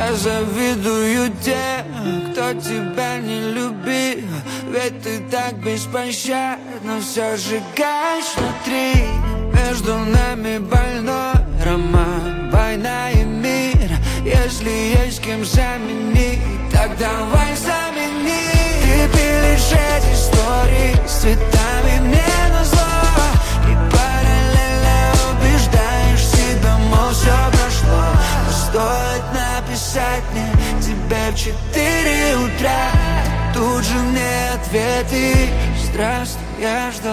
Я завидую тем, кто тебя не любил. Ведь ты так беспощадно все сжигаешь внутри. Между нами больной роман, война и мир. Если есть кем заменить, так давай замени. Ты пилишь эти истории с цветами мне назло, и параллельно убеждаешь себя, мол, все прошло. Но стоит написать мне тебе в 4 утра, тут же мне ответишь: здравствуй, я ждал.